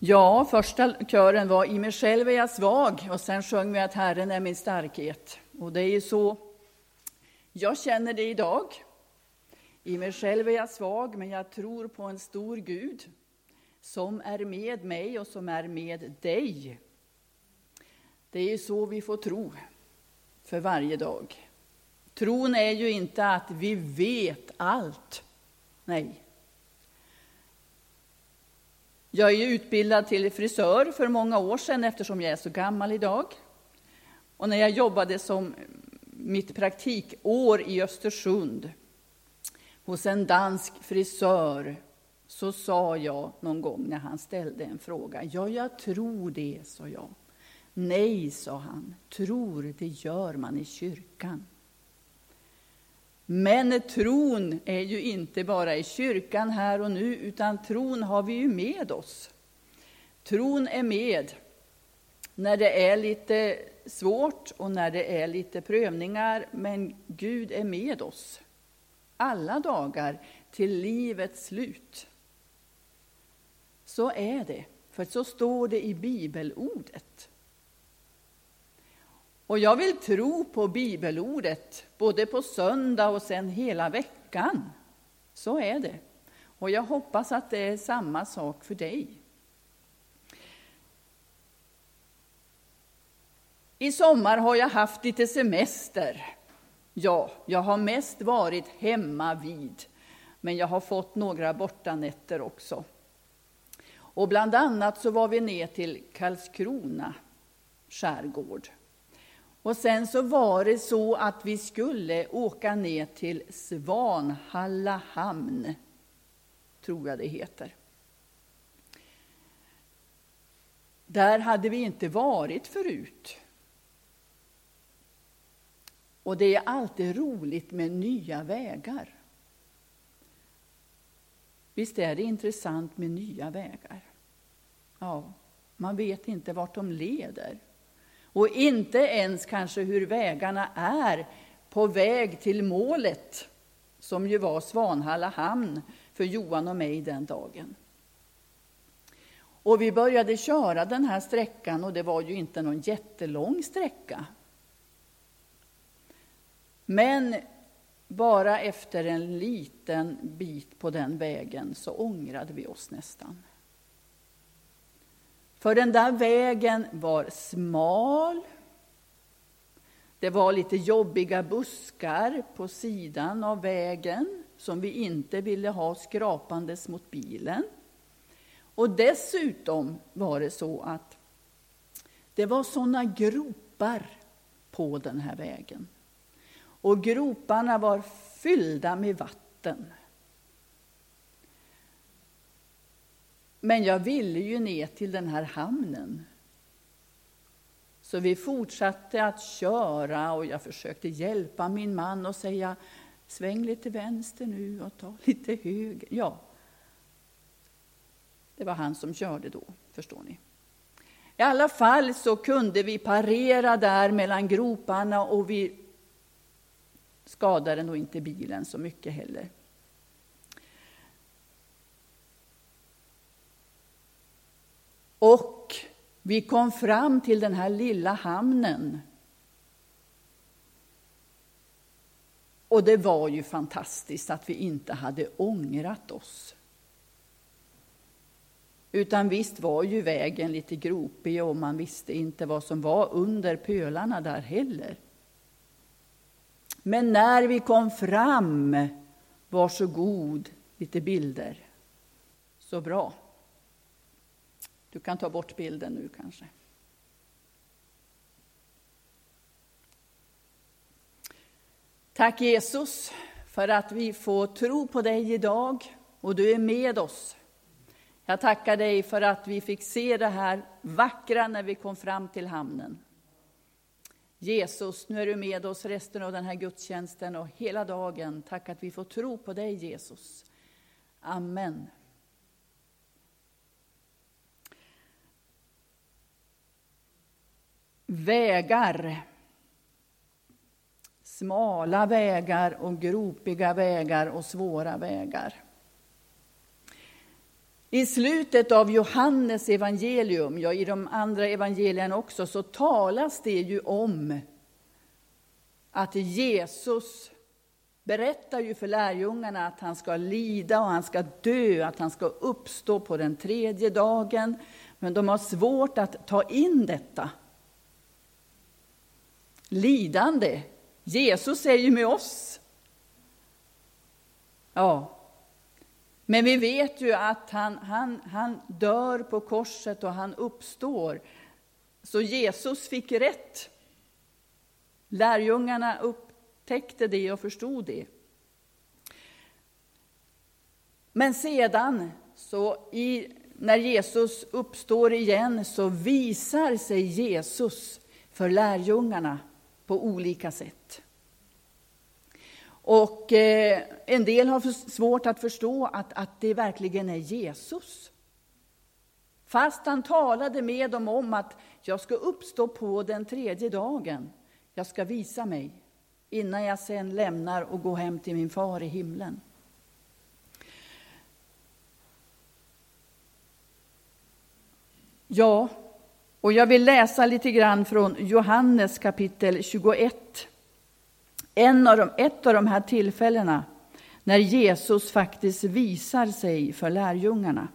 Ja, första kören var "I mig själv är jag svag", och sen sjöng vi att Herren är min starkhet. Och det är ju så jag känner det idag. I mig själv är jag svag, men jag tror på en stor Gud som är med mig och som är med dig. Det är ju så vi får tro för varje dag. Tron är ju inte att vi vet allt. Nej. Jag är utbildad till frisör för många år sedan eftersom jag är så gammal idag. Och när jag jobbade som mitt praktikår i Östersund hos en dansk frisör, så sa jag någon gång när han ställde en fråga: "Ja, jag tror det", sa jag. "Nej", sa han, "tror det gör man i kyrkan." Men tron är ju inte bara i kyrkan här och nu, utan tron har vi ju med oss. Tron är med när det är lite svårt och när det är lite prövningar, men Gud är med oss alla dagar till livets slut. Så är det, för så står det i bibelordet. Och jag vill tro på bibelordet både på söndag och sen hela veckan. Så är det. Och jag hoppas att det är samma sak för dig. I sommar har jag haft lite semester. Ja, jag har mest varit hemma vid, men jag har fått några bortanätter också. Och bland annat så var vi ner till Karlskrona skärgård. Och sen så var det så att vi skulle åka ner till Svanhalla hamn, tror jag det heter. Där hade vi inte varit förut. Och det är alltid roligt med nya vägar. Visst är det intressant med nya vägar? Ja, man vet inte vart de leder. Och inte ens kanske hur vägarna är på väg till målet, som ju var Svanhalla hamn för Johan och mig den dagen. Och vi började köra den här sträckan, och det var ju inte någon jättelång sträcka. Men bara efter en liten bit på den vägen så ångrade vi oss nästan. För den där vägen var smal. Det var lite jobbiga buskar på sidan av vägen som vi inte ville ha skrapandes mot bilen. Och dessutom var det så att det var såna gropar på den här vägen. Och groparna var fyllda med vatten. Men jag ville ju ner till den här hamnen. Så vi fortsatte att köra, och jag försökte hjälpa min man och säga: "Sväng lite vänster nu och ta lite höger." Ja, det var han som körde då, förstår ni. I alla fall så kunde vi parera där mellan groparna, och vi skadade nog inte bilen så mycket heller. Och vi kom fram till den här lilla hamnen. Och det var ju fantastiskt att vi inte hade ångrat oss. Utan visst var ju vägen lite gropig, och man visste inte vad som var under pölarna där heller. Men när vi kom fram, varsågod, lite bilder. Så bra. Du kan ta bort bilden nu kanske. Tack Jesus för att vi får tro på dig idag, och du är med oss. Jag tackar dig för att vi fick se det här vackra när vi kom fram till hamnen. Jesus, nu är du med oss resten av den här gudstjänsten och hela dagen. Tack att vi får tro på dig, Jesus. Amen. Vägar. Smala vägar och gropiga vägar och svåra vägar. I slutet av Johannes evangelium, ja i de andra evangelierna också, så talas det ju om att Jesus berättar ju för lärjungarna att han ska lida och han ska dö, att han ska uppstå på den 3:e dagen. Men de har svårt att ta in detta. Lidande. Jesus är ju med oss. Ja. Men vi vet ju att han dör på korset och han uppstår. Så Jesus fick rätt. Lärjungarna upptäckte det och förstod det. Men sedan, när Jesus uppstår igen, så visar sig Jesus för lärjungarna på olika sätt. Och en del har svårt att förstå att det verkligen är Jesus. Fast han talade med dem om att jag ska uppstå på den 3:e dagen. Jag ska visa mig innan jag sen lämnar och går hem till min far i himlen. Ja, och jag vill läsa lite grann från Johannes kapitel 21. Ett av de här tillfällena när Jesus faktiskt visar sig för lärjungarna.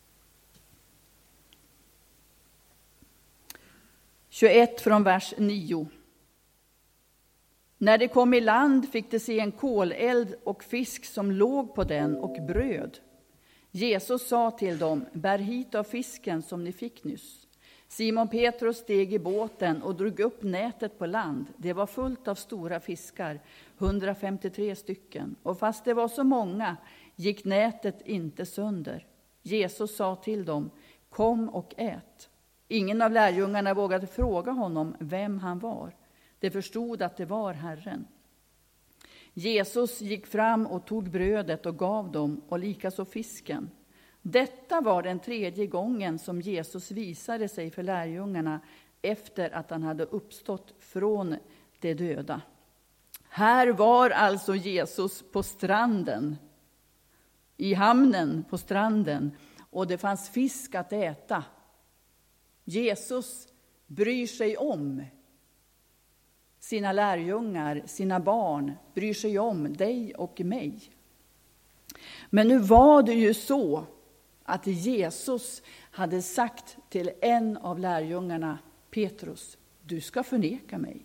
21 från vers 9. När det kom i land fick de se en koleld och fisk som låg på den och bröd. Jesus sa till dem, bär hit av fisken som ni fick nyss. Simon Petrus steg i båten och drog upp nätet på land. Det var fullt av stora fiskar, 153 stycken. Och fast det var så många gick nätet inte sönder. Jesus sa till dem, kom och ät. Ingen av lärjungarna vågade fråga honom vem han var. De förstod att det var Herren. Jesus gick fram och tog brödet och gav dem, och likaså fisken. Detta var den 3:e gången som Jesus visade sig för lärjungarna efter att han hade uppstått från de döda. Här var alltså Jesus på stranden, i hamnen på stranden, och det fanns fisk att äta. Jesus bryr sig om sina lärjungar, sina barn, bryr sig om dig och mig. Men nu var det ju så att Jesus hade sagt till en av lärjungarna, Petrus, du ska förneka mig.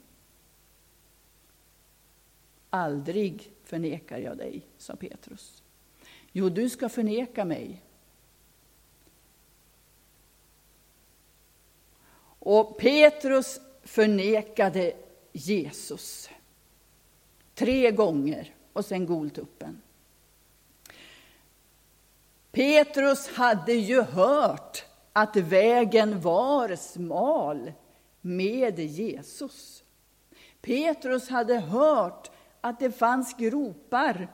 Aldrig förnekar jag dig, sa Petrus. Jo, du ska förneka mig. Och Petrus förnekade Jesus 3 gånger och sen goltuppen. Petrus hade ju hört att vägen var smal med Jesus. Petrus hade hört att det fanns gropar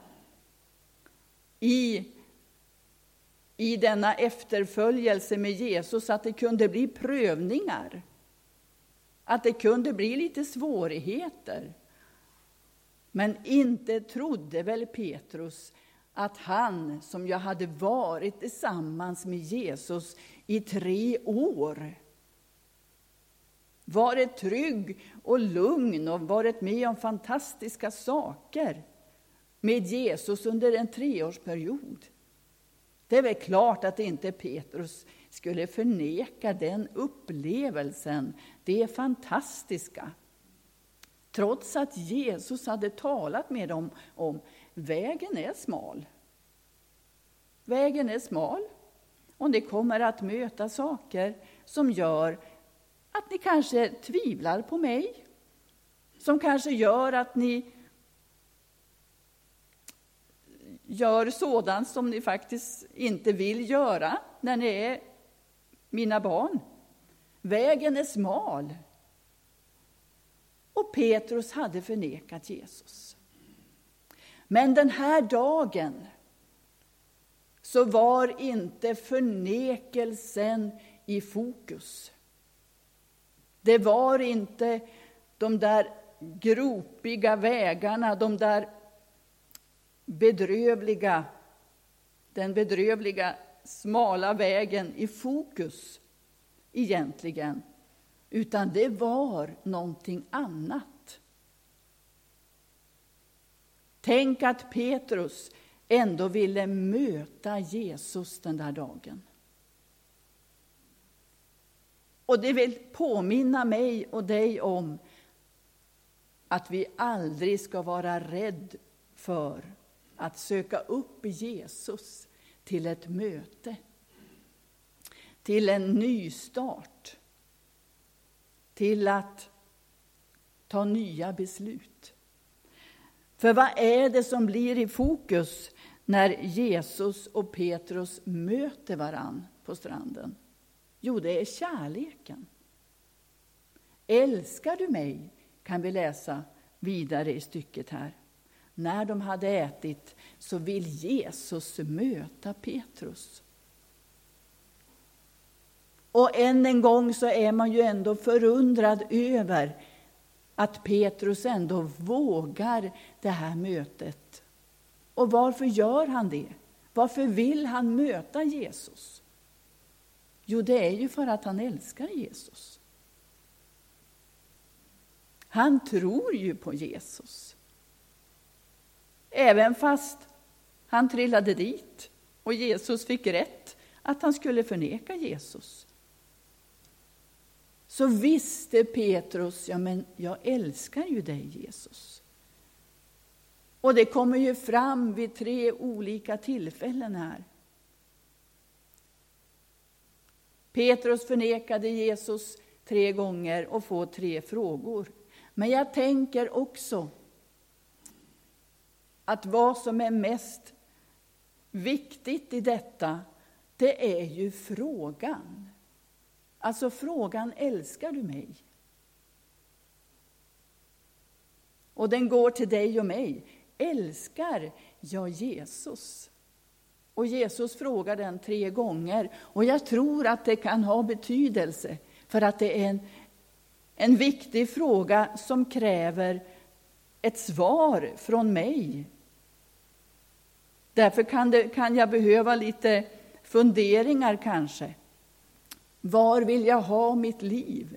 i denna efterföljelse med Jesus, att det kunde bli prövningar. Att det kunde bli lite svårigheter. Men inte trodde väl Petrus att han, som jag hade varit tillsammans med Jesus i 3 år, varit trygg och lugn och varit med om fantastiska saker med Jesus under en 3-årsperiod. Det är väl klart att inte Petrus skulle förneka den upplevelsen, det fantastiska. Trots att Jesus hade talat med dem om vägen är smal. Vägen är smal och det kommer att möta saker som gör att ni kanske tvivlar på mig. Som kanske gör att ni gör sådant som ni faktiskt inte vill göra när ni är mina barn. Vägen är smal. Och Petrus hade förnekat Jesus. Men den här dagen så var inte förnekelsen i fokus. Det var inte de där gropiga vägarna, de där den bedrövliga smala vägen i fokus egentligen, utan det var någonting annat. Tänk att Petrus ändå ville möta Jesus den där dagen. Och det vill påminna mig och dig om att vi aldrig ska vara rädd för att söka upp Jesus till ett möte, till en ny start, till att ta nya beslut. För vad är det som blir i fokus när Jesus och Petrus möter varann på stranden? Jo, det är kärleken. Älskar du mig? Kan vi läsa vidare i stycket här. När de hade ätit så vill Jesus möta Petrus. Och än en gång så är man ju ändå förundrad över att Petrus ändå vågar det här mötet. Och varför gör han det? Varför vill han möta Jesus? Jo, det är ju för att han älskar Jesus. Han tror ju på Jesus. Även fast han trillade dit och Jesus fick rätt att han skulle förneka Jesus, så visste Petrus, ja men jag älskar ju dig Jesus. Och det kommer ju fram vid 3 olika tillfällen här. Petrus förnekade Jesus 3 gånger och får 3 frågor. Men jag tänker också att vad som är mest viktigt i detta, det är ju frågan. Alltså frågan, älskar du mig? Och den går till dig och mig. Älskar jag Jesus? Och Jesus frågar den 3 gånger. Och jag tror att det kan ha betydelse. För att det är en viktig fråga som kräver ett svar från mig. Därför kan jag behöva lite funderingar kanske. Var vill jag ha mitt liv?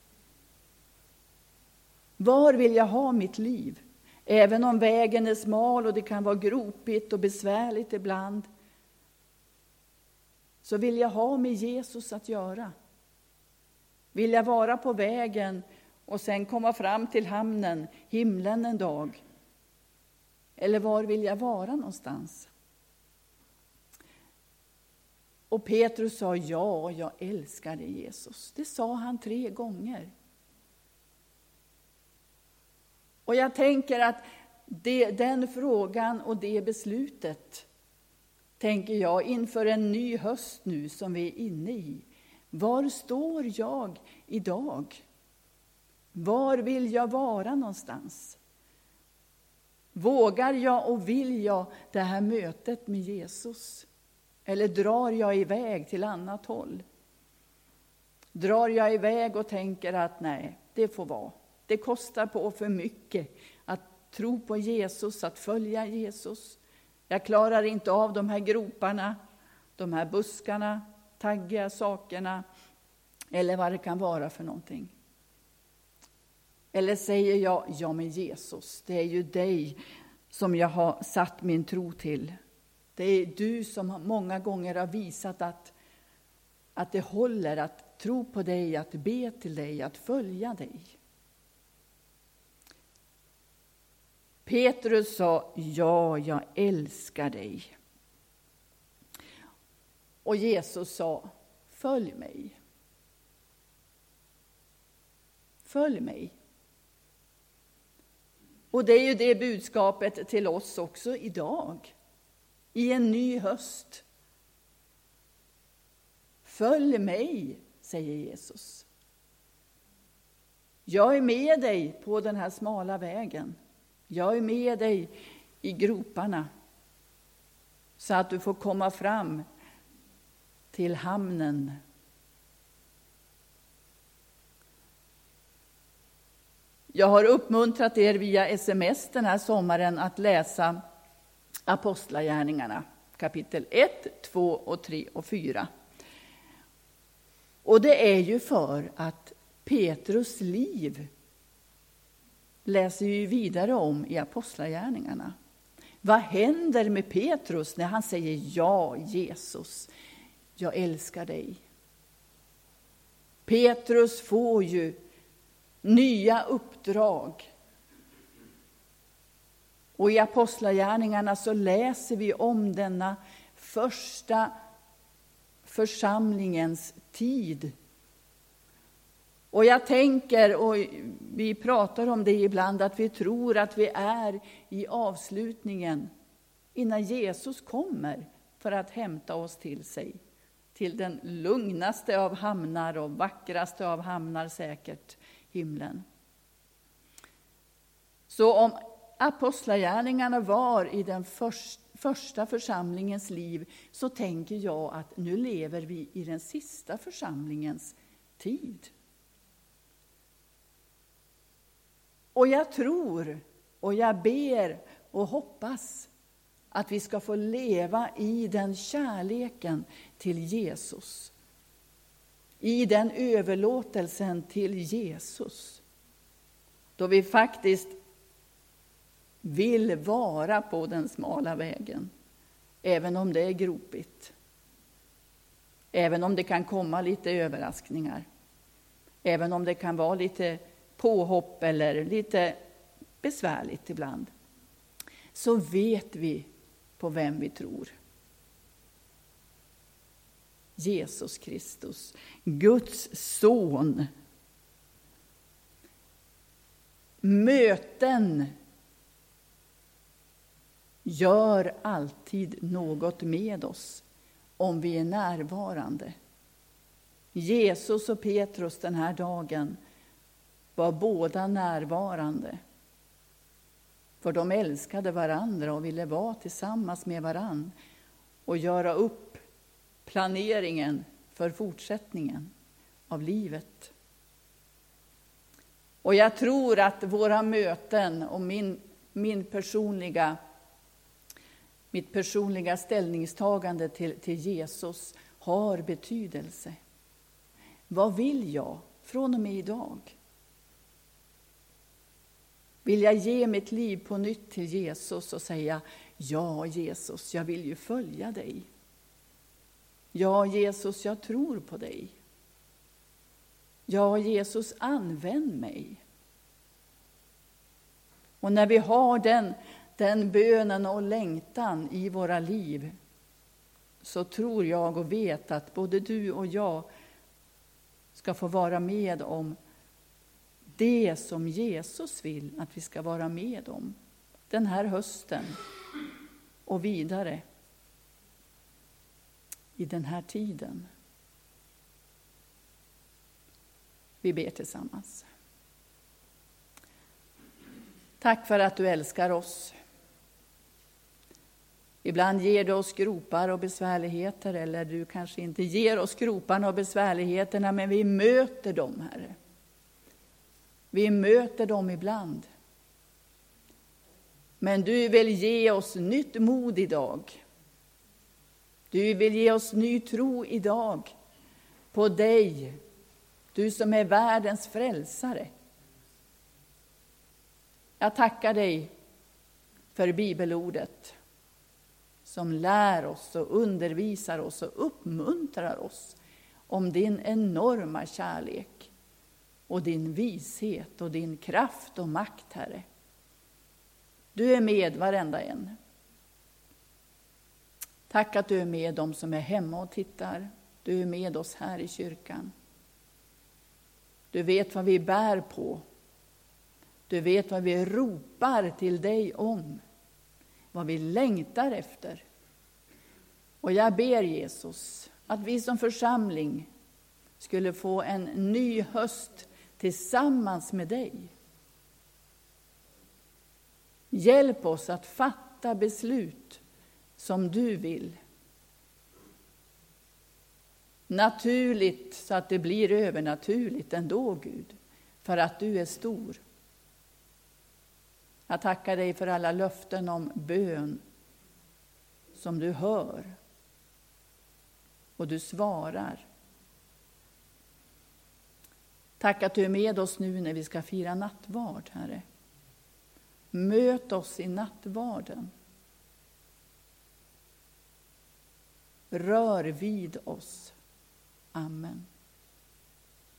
Var vill jag ha mitt liv? Även om vägen är smal och det kan vara gropigt och besvärligt ibland, så vill jag ha med Jesus att göra. Vill jag vara på vägen och sen komma fram till hamnen, himlen en dag? Eller var vill jag vara någonstans? Och Petrus sa, ja, jag älskar dig Jesus. Det sa han 3 gånger. Och jag tänker att den frågan och det beslutet, tänker jag, inför en ny höst nu som vi är inne i. Var står jag idag? Var vill jag vara någonstans? Vågar jag och vill jag det här mötet med Jesus? Eller drar jag iväg till annat håll? Drar jag iväg och tänker att nej, det får vara. Det kostar på för mycket att tro på Jesus, att följa Jesus. Jag klarar inte av de här groparna, de här buskarna, taggiga sakerna, eller vad det kan vara för någonting. Eller säger jag, ja men Jesus, det är ju dig som jag har satt min tro till. Det är du som många gånger har visat att det håller att tro på dig, att be till dig, att följa dig. Petrus sa, ja, jag älskar dig. Och Jesus sa, följ mig. Följ mig. Och det är ju det budskapet till oss också idag. I en ny höst. Följ mig, säger Jesus. Jag är med dig på den här smala vägen. Jag är med dig i groparna. Så att du får komma fram till hamnen. Jag har uppmuntrat er via SMS den här sommaren att läsa Apostlagärningarna. kapitel 1, 2 och 3 och 4. Och det är ju för att Petrus liv läser vi vidare om i Apostlagärningarna. Vad händer med Petrus när han säger ja, Jesus, jag älskar dig? Petrus får ju nya uppdrag. Och i Apostlagärningarna så läser vi om denna första församlingens tid. Och jag tänker, och vi pratar om det ibland, att vi tror att vi är i avslutningen innan Jesus kommer för att hämta oss till sig. Till den lugnaste av hamnar och vackraste av hamnar, säkert himlen. Så om Apostlagärningarna var i den första församlingens liv, så tänker jag att nu lever vi i den sista församlingens tid. Och jag tror och jag ber och hoppas att vi ska få leva i den kärleken till Jesus. I den överlåtelsen till Jesus. Då vi faktiskt vill vara på den smala vägen. Även om det är gropigt. Även om det kan komma lite överraskningar. Även om det kan vara lite påhopp eller lite besvärligt ibland. Så vet vi på vem vi tror. Jesus Kristus, Guds son. Möten gör alltid något med oss om vi är närvarande. Jesus och Petrus den här dagen var båda närvarande. För de älskade varandra och ville vara tillsammans med varandra och göra upp planeringen för fortsättningen av livet. Och jag tror att våra möten och mitt personliga ställningstagande till Jesus har betydelse. Vad vill jag från och med idag? Vill jag ge mitt liv på nytt till Jesus och säga: ja Jesus, jag vill ju följa dig. Ja Jesus, jag tror på dig. Ja Jesus, använd mig. Och när vi har den bönen och längtan i våra liv, så tror jag och vet att både du och jag ska få vara med om det som Jesus vill att vi ska vara med om den här hösten och vidare i den här tiden. Vi ber tillsammans. Tack för att du älskar oss. Ibland ger du oss gropar och besvärligheter, eller du kanske inte ger oss groparna och besvärligheterna, men vi möter dem, Herre. Vi möter dem ibland. Men du vill ge oss nytt mod idag. Du vill ge oss ny tro idag på dig, du som är världens frälsare. Jag tackar dig för bibelordet som lär oss och undervisar oss och uppmuntrar oss om din enorma kärlek och din vishet och din kraft och makt, Herre. Du är med varenda en. Tack att du är med dem som är hemma och tittar. Du är med oss här i kyrkan. Du vet vad vi bär på. Du vet vad vi ropar till dig om. Vad vi längtar efter. Och jag ber Jesus att vi som församling skulle få en ny höst tillsammans med dig. Hjälp oss att fatta beslut som du vill. Naturligt så att det blir övernaturligt ändå, Gud. För att du är stor. Jag tackar dig för alla löften om bön som du hör och du svarar. Tack att du är med oss nu när vi ska fira nattvard, Herre. Möt oss i nattvarden. Rör vid oss. Amen.